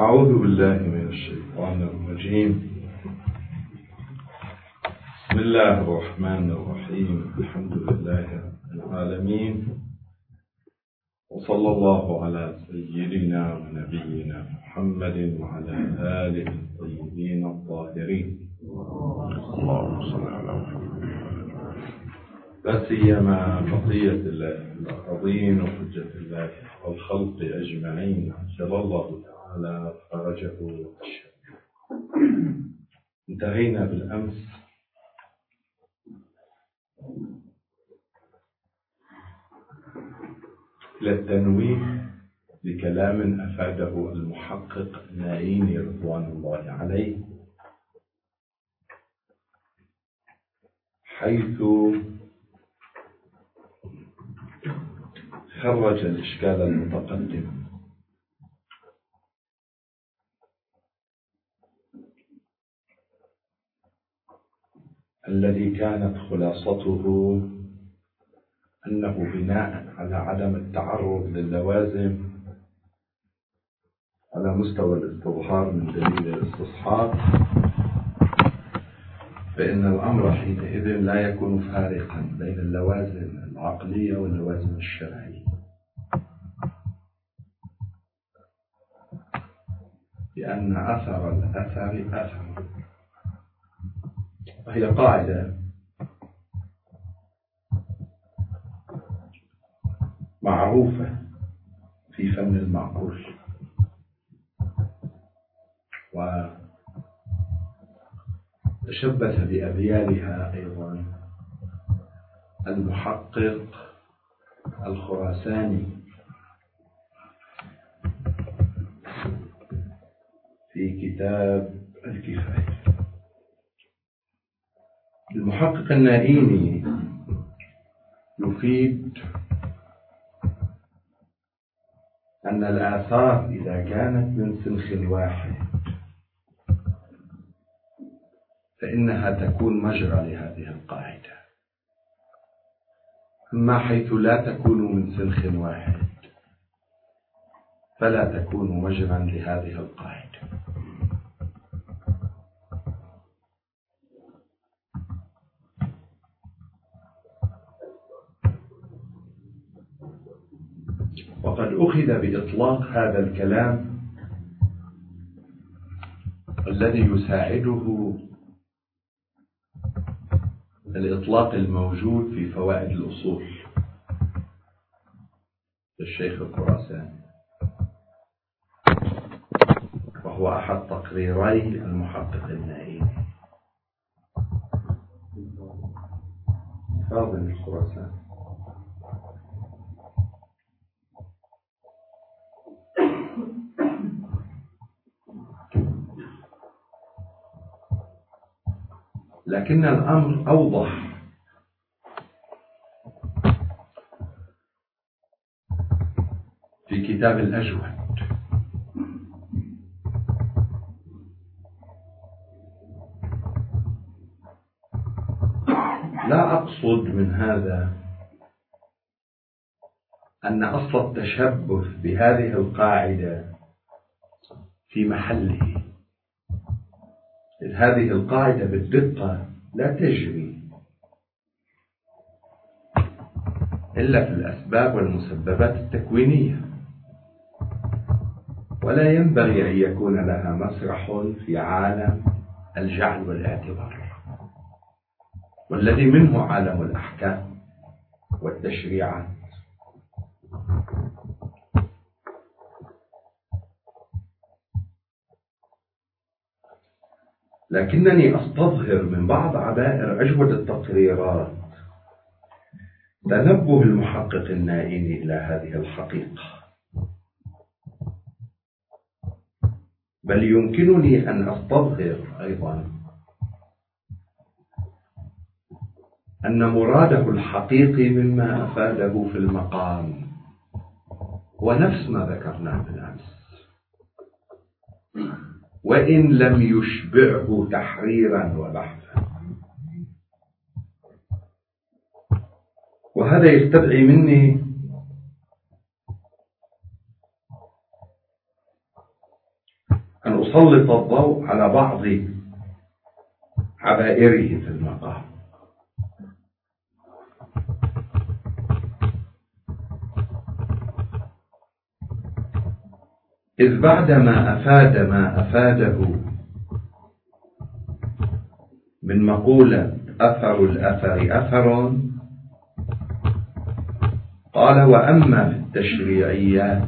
أعوذ بالله من الشيطان الرجيم. بسم الله الرحمن الرحيم. الحمد لله رب العالمين، وصلى الله على سيدنا ونبينا محمد وعلى آله الطيبين الطاهرين، اللهم صل على محمد، لا سيما بقية الله العظيم وحجة الله والخلق أجمعين عجل الله تعالى فرجه وأشهد. انتهينا بالأمس إلى التنويه بكلام أفاده المحقق النائيني رضوان الله عليه، حيث خرج الإشكال المتقدم الذي كانت خلاصته أنه بناء على عدم التعرض للوازم على مستوى الاستظهار من دليل الاستصحاب، فإن الأمر حينئذ لا يكون فارقا بين اللوازم العقلية واللوازم الشرعية، لأن أثر الأثر أثر، وهي قاعدة معروفة في فن المعقول، وتشبث بأبيالها أيضا المحقق الخراساني في كتاب الكفاية. المحقق النائيني يفيد أن الآثار إذا كانت من سنخ واحد فإنها تكون مجرى لهذه القاعدة، أما حيث لا تكون من سنخ واحد فلا تكون مجرى لهذه القاعدة. وقد أخذ بإطلاق هذا الكلام الذي يساعده الإطلاق الموجود في فوائد الأصول للشيخ الخراساني، وهو أحد تقريري المحقق النائيني فاضل الخراساني. لكن الأمر أوضح في كتاب الأجود. لا أقصد من هذا أن أصل التشبث بهذه القاعدة في محله، إذ هذه القاعدة بالدقة لا تجري إلا في الأسباب والمسببات التكوينية، ولا ينبغي أن يكون لها مسرح في عالم الجعل والاعتبار، والذي منه عالم الأحكام والتشريعات. لكنني أستظهر من بعض عبائر أجود التقريرات تنبه المحقق النائيني إلى هذه الحقيقة، بل يمكنني أن أستظهر أيضا أن مراده الحقيقي مما أفاده في المقام هو نفس ما ذكرناه بالأمس، وإن لم يشبعه تحريرا وبحثا. وهذا يستدعي مني أن أسلط الضوء على بعض عبائره في المقام. إذ بعدما أفاد ما أفاده من مقولة أثر الأثر أثر، قال: وأما في التشريعيات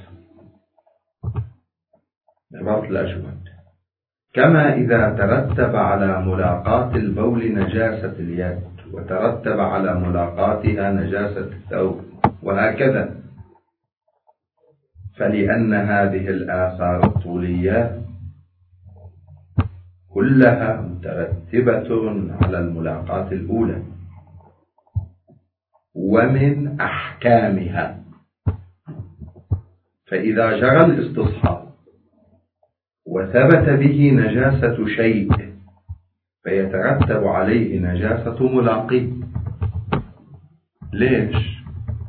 عبارة الأجود، كما إذا ترتب على ملاقاة البول نجاسة اليد وترتب على ملاقاتها نجاسة الثوب وهكذا، فلأن هذه الآثار الطولية كلها مترتبة على الملاقاة الأولى، ومن أحكامها، فإذا جرى الاستصحاب وثبت به نجاسة شيء فيترتب عليه نجاسة ملاقيه. ليش؟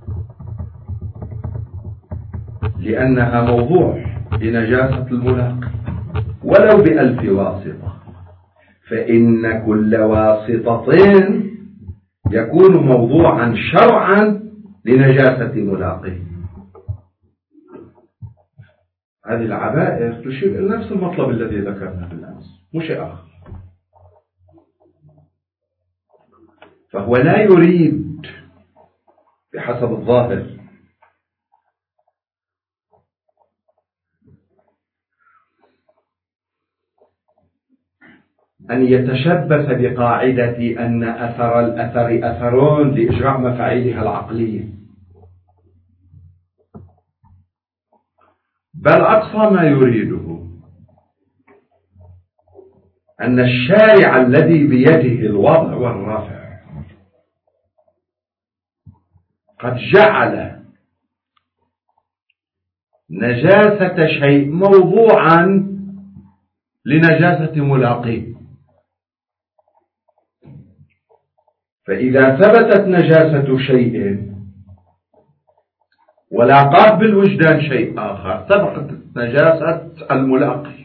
لأنها موضوع لنجاسة الملاقي ولو ب1000 واسطة، فإن كل واسطة يكون موضوعا شرعا لنجاسة ملاقيه. هذه العبائر تشير إلى نفس المطلب الذي ذكرنا بالأمس، مش شيء آخر. فهو لا يريد بحسب الظاهر أن يتشبث بقاعدة أن أثر الأثر أثرون لإجراء مفاعيلها العقلية، بل أقصى ما يريده أن الشارع الذي بيده الوضع والرفع قد جعل نجاسة شيء موضوعا لنجاسة ملاقيه، فإذا ثبتت نجاسة شيء ولاقات بالوجدان شيء آخر ثبتت نجاسة الملاقي.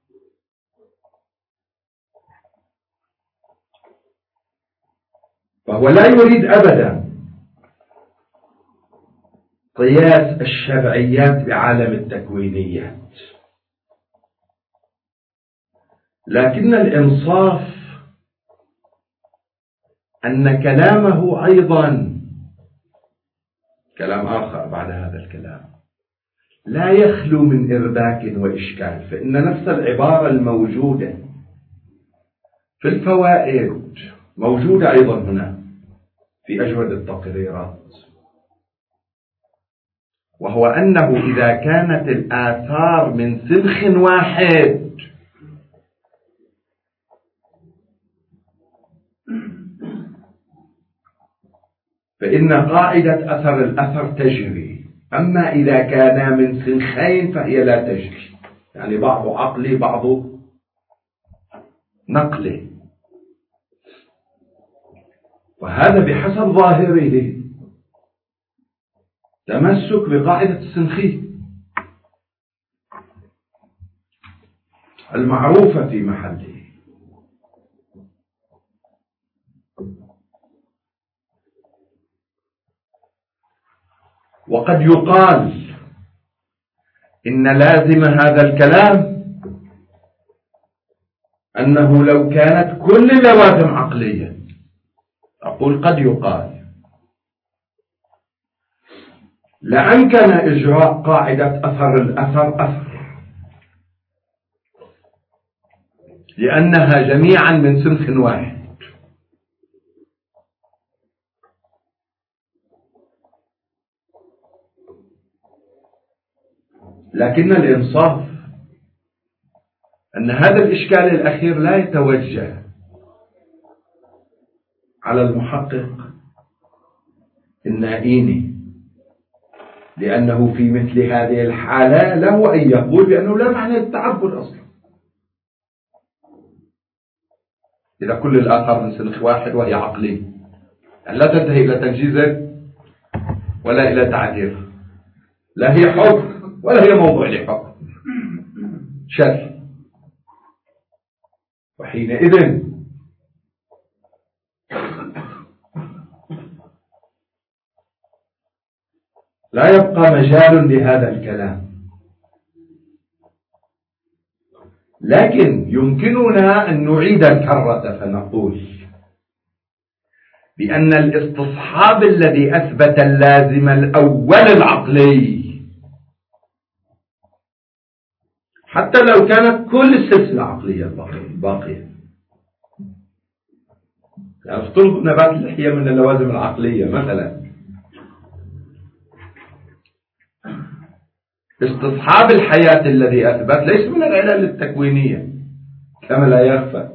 فهو لا يريد أبدا قياس الشرعيات بعالم التكوينيات، لكن الإنصاف أن كلامه أيضا كلام آخر بعد هذا الكلام لا يخلو من إرباك وإشكال، فإن نفس العبارة الموجودة في الفوائد موجودة أيضا هنا في أجود التقريرات، وهو أنه إذا كانت الآثار من سنخ واحد فإن قاعدة أثر الأثر تجري، أما إذا كان من سنخين فهي لا تجري، يعني بعض عقلي بعض نقلي، وهذا بحسب ظاهره تمسك بقاعدة السنخية المعروفة في محله. وقد يقال إن لازم هذا الكلام أنه لو كانت كل اللوازم عقلية، أقول قد يقال، لأمكن إجراء قاعدة أثر الأثر أثر، لأنها جميعا من سنخ واحد. لكن الإنصاف أن هذا الإشكال الأخير لا يتوجه على المحقق النائيني، لأنه في مثل هذه الحالة له أن يقول بأنه لا معنى للتعبد أصلا إذا كل الآثار من سنخ واحد وهي عقلية، يعني لا تنتهي إلى تنجيز ولا إلى تعذير، لا هي حكم ولا هي موضوع لحكم، شر. وحينئذ لا يبقى مجال لهذا الكلام، لكن يمكننا أن نعيد الكرة فنقول بأن الاستصحاب الذي أثبت اللازم الأول العقلي، حتى لو كانت كل السلسلة عقلية باقية، يعني افترض نبات اللحية من اللوازم العقلية مثلا، استصحاب الحياة الذي أثبت ليس من العلل التكوينية كما لا يخفى.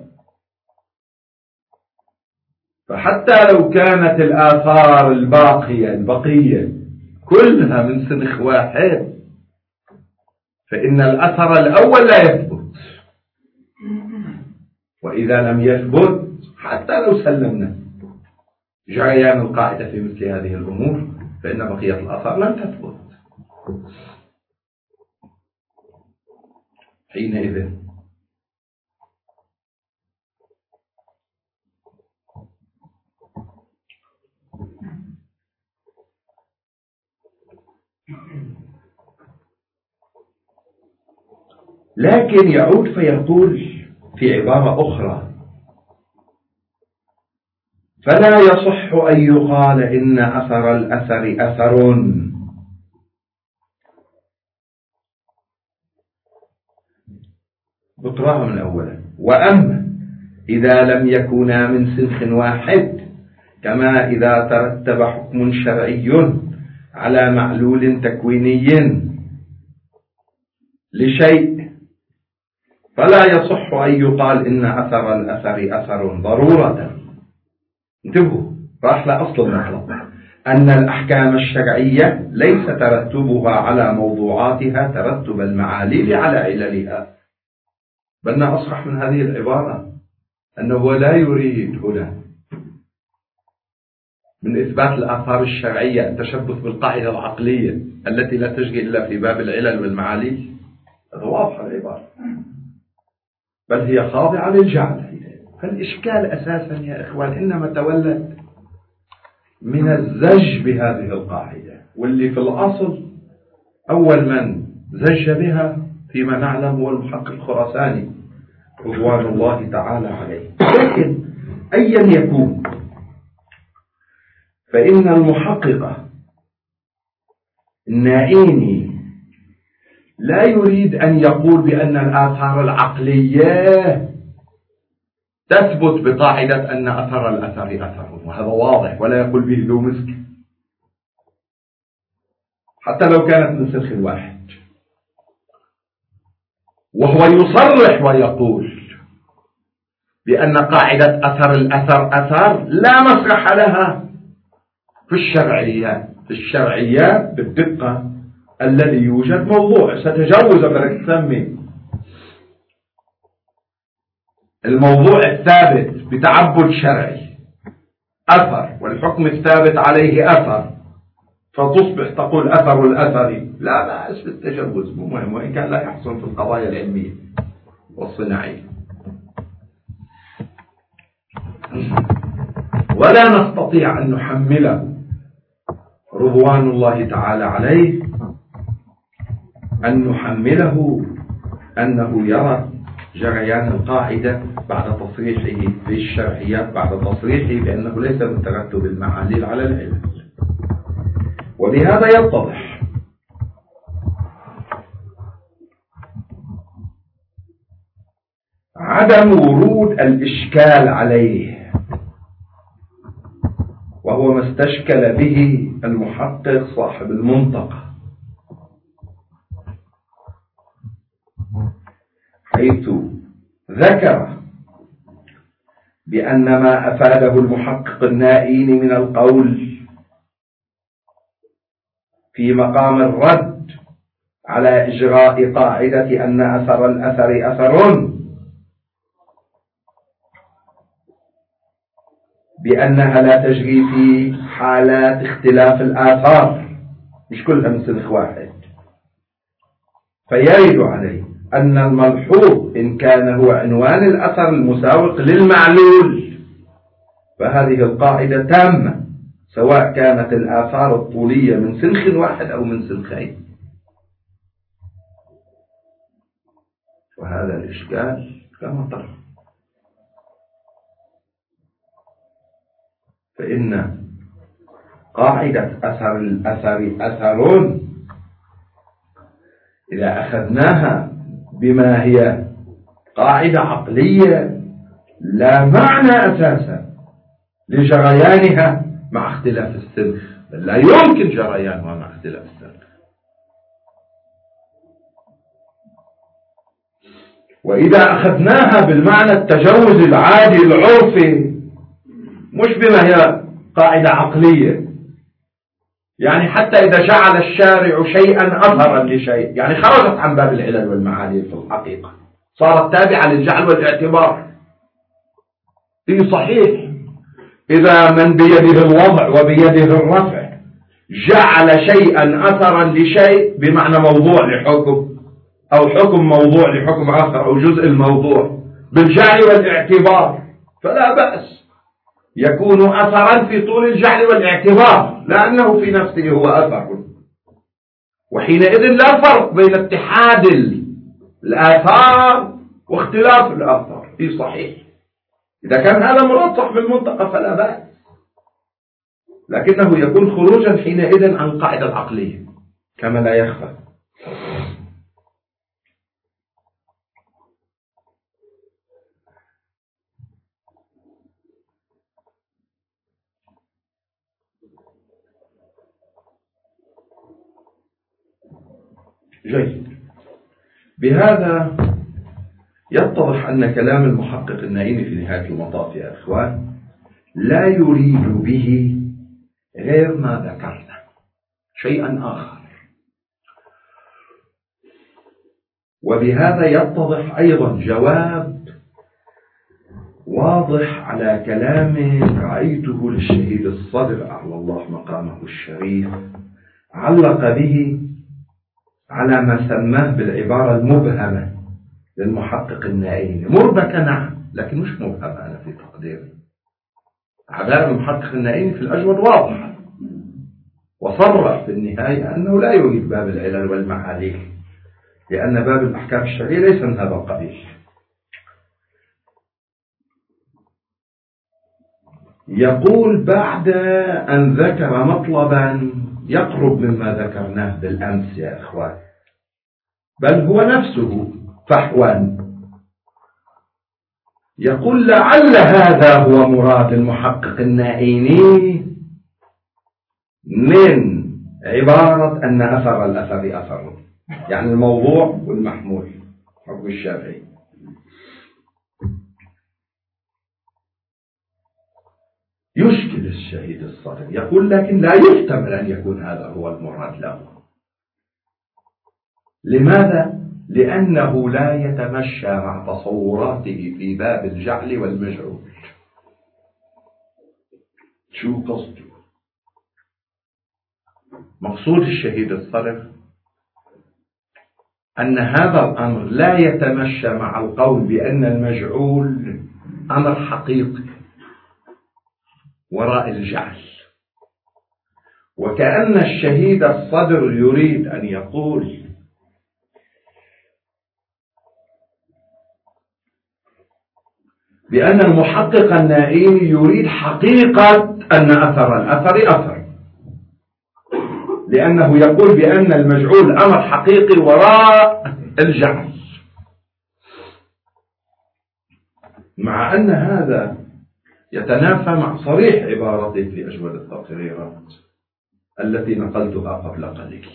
فحتى لو كانت الآثار البقية كلها من سنخ واحد، فإن الأثر الأول لا يثبت، وإذا لم يثبت حتى لو سلمنا جريان القاعدة في مثل هذه الأمور فإن بقية الآثار لن تثبت. حينئذ لكن يعود فيقول في عبارة أخرى: فلا يصح أن يقال إن أثر الأثر أثر. بقراها من أولا: وأما إذا لم يكونا من سنخ واحد، كما إذا ترتب حكم شرعي على معلول تكويني لشيء، فلا يصح أن يقال إن أثر الأثر أثر ضرورة. انتبهوا، راح لأصل المطلب أن الأحكام الشرعية ليس ترتبها على موضوعاتها ترتب المعاليل على عللها، بل أصرح من هذه العبارة أنه لا يريد هنا من إثبات الآثار الشرعية التشبث بالقاعدة العقلية التي لا تجري إلا في باب العلل والمعاليل. هذا واضح العبارة، بل هي خاضعة للجعل. فالإشكال أساسا يا إخوان إنما تولد من الزج بهذه القاعدة، واللي في الأصل أول من زج بها فيما نعلم هو المحقق الخراساني رضوان الله تعالى عليه. لكن أيا يكون فإن المحقق النائيني لا يريد أن يقول بأن الآثار العقلية تثبت بقاعدة أن أثر الأثر أثر، وهذا واضح ولا يقول به ذو مسك حتى لو كانت من سنخ واحد. وهو يصرح ويقول بأن قاعدة أثر الأثر أثر لا مسرح لها في الشرعيات بالدقة الذي يوجد موضوع ستجوز بدك تسمي الموضوع الثابت بتعبد شرعي أثر، والحكم الثابت عليه أثر، فتصبح تقول أثر الأثر. لا بأس بالتجوز، مو مهم، وإن كان لا يحصل في القضايا العلمية والصناعية. ولا نستطيع أن نحمله رضوان الله تعالى عليه أن نحمله أنه يرى جريان القاعدة بعد تصريحه في الشرعيات، بعد تصريحه بأنه ليس من ترتب المعاليل على العلل. وبهذا يتضح عدم ورود الإشكال عليه، وهو ما استشكل به المحقق صاحب المنطقة، حيث ذكر بأن ما أفاده المحقق النائين من القول في مقام الرد على إجراء قاعدة أن أثر الأثر أثر بأنها لا تجري في حالات اختلاف الآثار، مش كلها من سنخ واحد، فيرد عليه أن الملحوظ إن كان هو عنوان الأثر المساوق للمعلول فهذه القاعدة تامة، سواء كانت الآثار الطولية من سنخ واحد أو من سنخين. وهذا الإشكال كما ترى. فإن قاعدة أثر الأثر أثر إذا أخذناها بما هي قاعدة عقلية لا معنى أساسا لجريانها مع اختلاف السنخ، بل لا يمكن جريانها مع اختلاف السنخ. وإذا أخذناها بالمعنى التجوز العادي العرفي مش بما هي قاعدة عقلية، يعني حتى إذا جعل الشارع شيئا أثرا لشيء، يعني خرجت عن باب العلل والمعالي في الحقيقة، صارت تابعة للجعل والاعتبار. صحيح إذا من بيده الوضع وبيده الرفع جعل شيئا أثرا لشيء بمعنى موضوع لحكم أو حكم موضوع لحكم آخر أو جزء الموضوع بالجعل والاعتبار فلا بأس، يكون أثرا في طول الجعل والاعتبار لأنه في نفسه هو أثر. وحينئذ لا فرق بين اتحاد الآثار واختلاف الآثار. صحيح إذا كان هذا مرصح بالمنطقة فلا بأس، لكنه يكون خروجا حينئذ عن القاعدة العقلية كما لا يخفى. جيد. بهذا يتضح أن كلام المحقق النائمي في نهاية المطاف يا إخوان لا يريد به غير ما ذكرنا، شيئا آخر. وبهذا يتضح أيضا جواب واضح على كلام رأيته للشهيد الصدر أعلى الله مقامه الشريف، علق به على ما سماه بالعبارة المبهمة للمحقق النائمي. مربكة نعم، لكن مش مبهمة أنا في تقديري. عبارة المحقق النائمي في الأجود واضحة، وصرح في النهاية أنه لا يريد باب العلل والمعالي، لأن باب الأحكام الشرعية ليس من هذا القبيل. يقول بعد أن ذكر مطلبا يقرب مما ذكرناه بالأمس يا إخوان، بل هو نفسه فحوا، يقول لعل هذا هو مراد المحقق النائيني من عبارة أن أثر الأثر أثر، يعني الموضوع والمحمول حكم الشافعي. يشكل الشهيد الصدر، يقول لكن لا يحتمل أن يكون هذا هو المراد له. لماذا؟ لأنه لا يتمشى مع تصوراته في باب الجعل والمجعول. شو قصده؟ مقصود الشهيد الصدر أن هذا الأمر لا يتمشى مع القول بأن المجعول أمر حقيقي وراء الجعل، وكأن الشهيد الصدر يريد أن يقول بأن المحقق النائمي يريد حقيقة أن أثر الأثر أثر، لأنه يقول بأن المجعول أمر حقيقي وراء الجعل، مع أن هذا يتنافى مع صريح عبارته في أجود التقريرات التي نقلتها قبل قليل.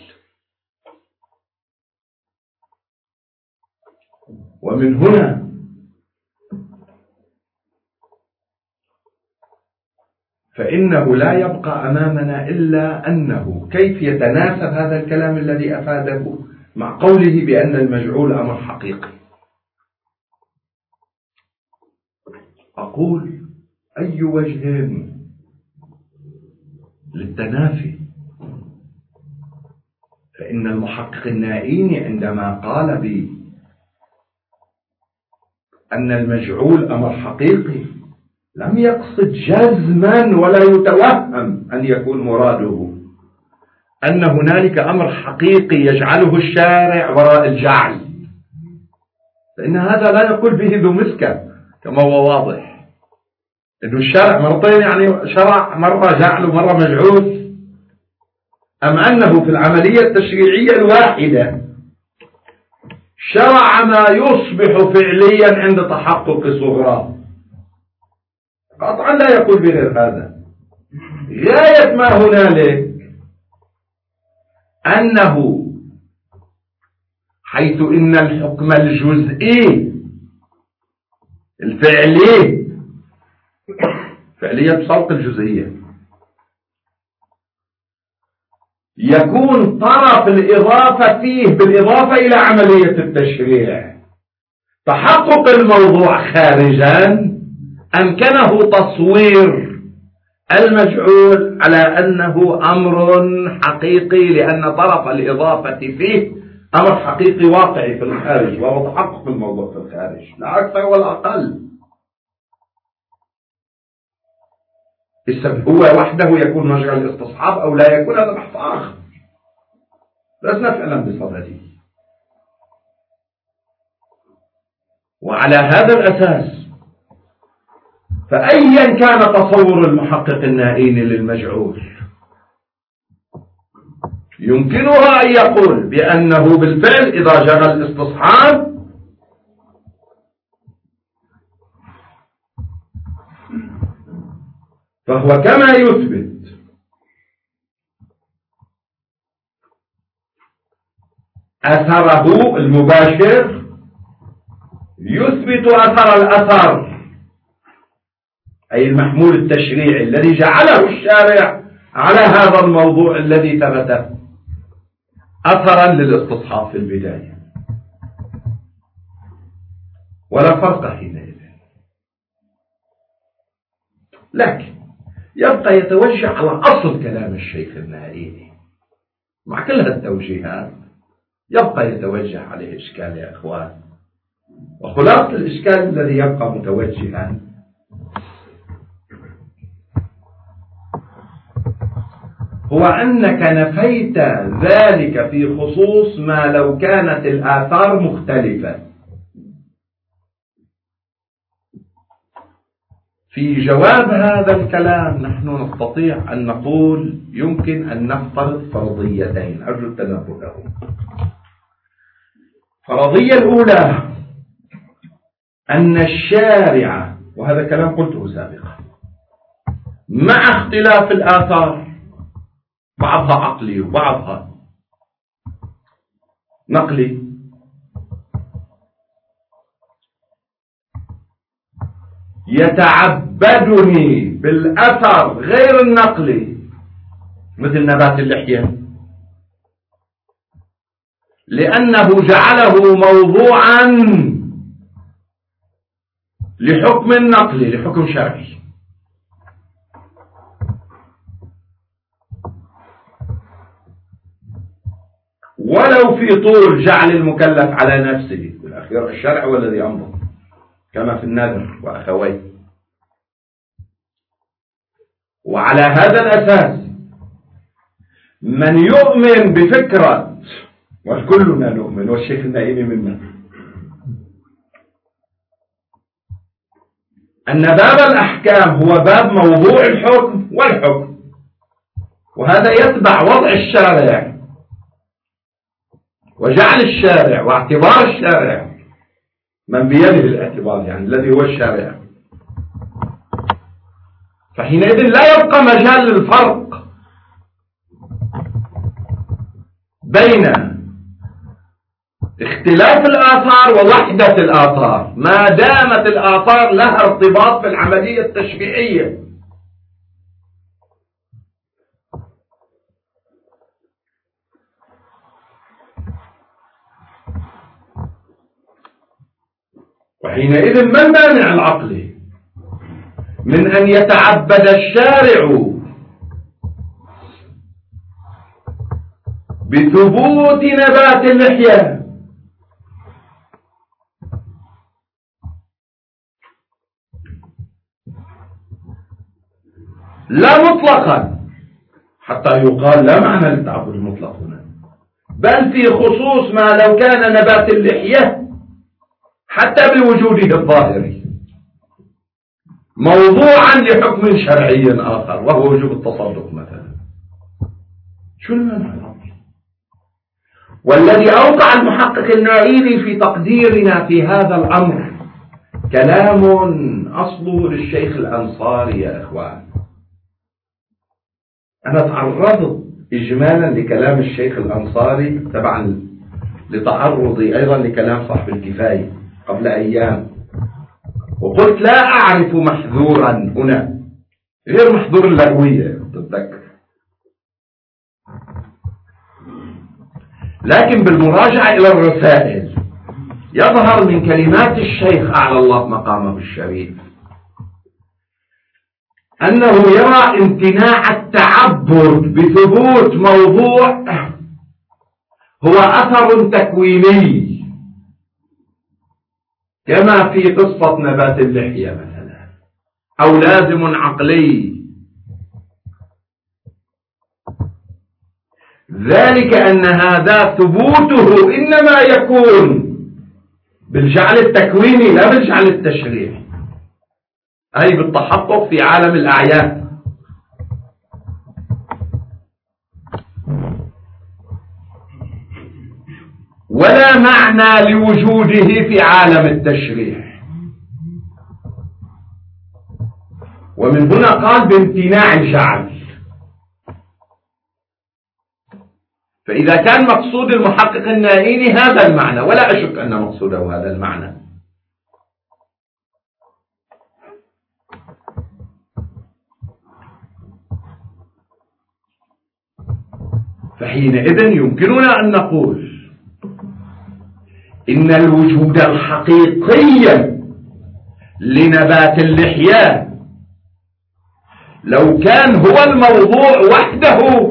ومن هنا فإنه لا يبقى أمامنا إلا أنه كيف يتناسب هذا الكلام الذي أفاده مع قوله بأن المجعول أمر حقيقي. أقول أي وجه للتنافي؟ فإن المحقق النائيني عندما قال أن المجعول أمر حقيقي، لم يقصد جزما ولا يتوهم أن يكون مراده أن هنالك أمر حقيقي يجعله الشارع وراء الجعل، فإن هذا لا يقول به ذو مسكة كما هو واضح، إنه الشارع مرتين يعني شرع مرة جعل ومرة مجعول، أم أنه في العملية التشريعية الواحدة شرع ما يصبح فعليا عند تحقق صغرى. قطعا لا يقول بغير هذا. غاية ما هنالك أنه حيث إن الحكم الجزئي الفعلي فعلية سلق الجزئية يكون طرف الإضافة فيه بالإضافة إلى عملية التشريع، تحقق الموضوع خارجا أمكنه تصوير المجعول على أنه أمر حقيقي، لأن طرف الإضافة فيه أمر حقيقي واقعي في الخارج وهو تحقق الموضوع في الخارج، لا أكثر ولا أقل. هو وحده يكون مجرى الاستصحاب أو لا يكون، هذا بحث آخر لسنا فعلا بصدده. وعلى هذا الأساس فأيا كان تصور المحقق النائين للمجعول يمكنها أن يقول بأنه بالفعل إذا جرى الاستصحاب فهو كما يثبت أثره المباشر يثبت أثر الأثر، أي المحمول التشريعي الذي جعله الشارع على هذا الموضوع الذي ثبت أثرا للاستصحاب في البداية، ولا فرق حينئذ. لكن يبقى يتوجه على أصل كلام الشيخ النائي مع كل هالتوجيهات، يبقى يتوجه عليه إشكال يا أخوان. وخلاصة الإشكال الذي يبقى متوجها هو أنك نفيت ذلك في خصوص ما لو كانت الآثار مختلفة. في جواب هذا الكلام نحن نستطيع أن نقول يمكن أن نفترض فرضيتين أرجو التنبه لهم. الفرضية الأولى أن الشارع، وهذا كلام قلته سابقا، مع اختلاف الآثار بعضها عقلي وبعضها نقلي، يتعبدني بالأثر غير النقلي مثل نبات اللحية، لأنه جعله موضوعا لحكم نقلي لحكم شرعي. ولو في طول جعل المكلف على نفسه، في الأخير الشرع هو الذي أمضى كما في النذر وأخويه. وعلى هذا الأساس من يؤمن بفكرة، وكلنا نؤمن والشيخ النائم منا، أن باب الأحكام هو باب موضوع الحكم والحكم، وهذا يتبع وضع الشارع وجعل الشارع واعتبار الشارع من بيده الاعتبار، يعني الذي هو الشارع. فحينئذ لا يبقى مجال للفرق بين اختلاف الآثار ووحدة الآثار ما دامت الآثار لها ارتباط بالعملية التشريعية. وحينئذ ما المانع العقلي من أن يتعبد الشارع بثبوت نبات اللحية لا مطلقا حتى يقال لا معنى للتعبد المطلق هنا، بل في خصوص ما لو كان نبات اللحية حتى بوجوده الظاهري موضوعا لحكم شرعي آخر وهو وجوب التصدق مثلا. شو المعنى؟ والذي أوقع المحقق النائلي في تقديرنا في هذا الأمر كلام أصله للشيخ الأنصاري يا إخوان. أنا تعرضت إجمالا لكلام الشيخ الأنصاري تبعا لتعرضي أيضا لكلام صاحب الكفاية قبل أيام، وقلت لا أعرف محذورا هنا غير محذور اللغوية تتذكر، لكن بالمراجعة إلى الرسائل يظهر من كلمات الشيخ أعلى الله مقامه الشريف أنه يرى امتناع التعبد بثبوت موضوع هو أثر تكويني كما في قصة نبات اللحية مثلا، أو لازم عقلي، ذلك أن هذا ثبوته إنما يكون بالجعل التكويني لا بالجعل التشريعي، أي بالتحقق في عالم الأعيان. ولا معنى لوجوده في عالم التشريع، ومن هنا قال بامتناع الجعل. فإذا كان مقصود المحقق النائلي هذا المعنى، ولا أشك أن مقصوده هذا المعنى، فحينئذ يمكننا أن نقول إن الوجود الحقيقي لنبات اللحية لو كان هو الموضوع وحده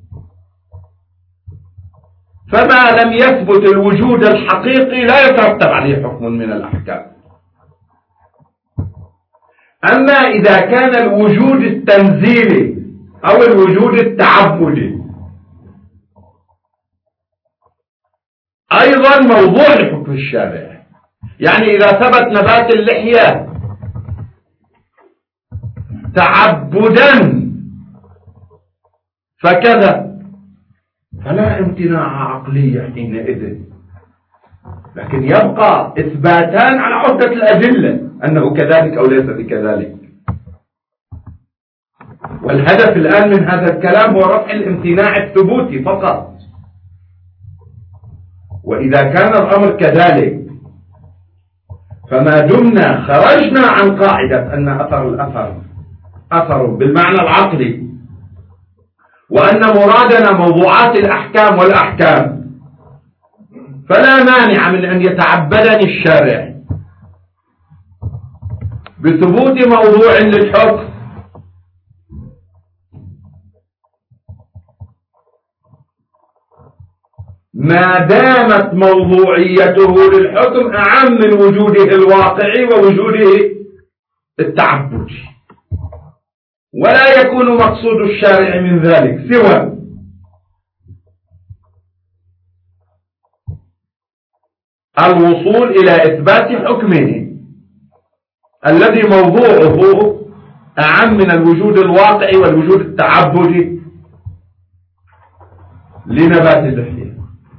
فما لم يثبت الوجود الحقيقي لا يترتب عليه حكم من الأحكام. أما إذا كان الوجود التنزيلي أو الوجود التعبدي أيضا موضوع لحكم الشارع، يعني إذا ثبت نبات اللحية تعبدا فكذا فلا امتناع عقلي حينئذ، لكن يبقى إثباتان على عدة الأدلة أنه كذلك أو ليس بكذلك. والهدف الآن من هذا الكلام هو رفع الامتناع الثبوتي فقط. وإذا كان الأمر كذلك فما دمنا خرجنا عن قاعدة أن أثر الأثر أثر بالمعنى العقلي، وأن مرادنا موضوعات الأحكام والأحكام، فلا مانع من أن يتعبدني الشارع بثبوت موضوع للحكم ما دامت موضوعيته للحكم أعم من وجوده الواقعي ووجوده التعبدي، ولا يكون مقصود الشارع من ذلك سوى الوصول إلى إثبات حكمه الذي موضوعه أعم من الوجود الواقعي والوجود التعبدي لنبات اللحية.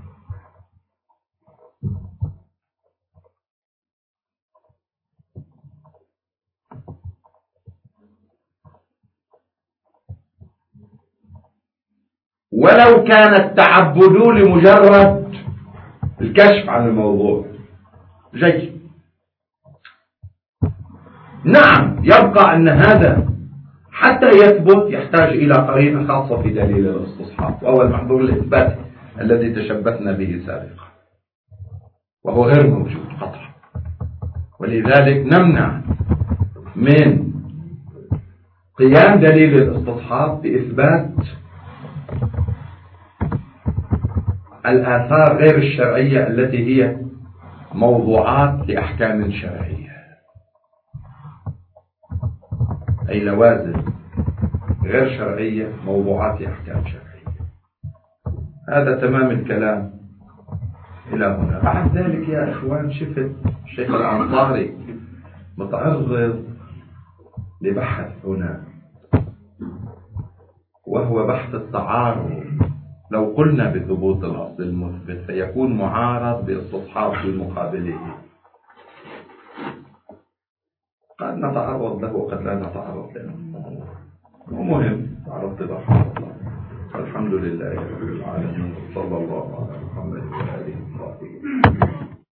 ولو كان التعبد لمجرد الكشف عن الموضوع جيد، نعم يبقى أن هذا حتى يثبت يحتاج إلى قرينة خاصة في دليل الاستصحاب، وهو المحظور الإثباتي الذي تشبثنا به سابقا، وهو غير موجود قطعا. ولذلك نمنع من قيام دليل الاستصحاب بإثبات الآثار غير الشرعية التي هي موضوعات لأحكام شرعية، أي لوازم غير شرعية، موضوعات أحكام شرعية. هذا تمام الكلام إلى هنا. بعد ذلك يا إخوان شفت الشيخ الأنصاري متعرض لبحث هنا، وهو بحث التعارض. لو قلنا بثبوت الأصل المثبت فيكون معارض باستصحاب في مقابله. قد نتعرض له وقد لا نتعرض له، ومهم تعرضت له. الحمد لله رب العالمين، صلى الله على محمد وآله وصحبه.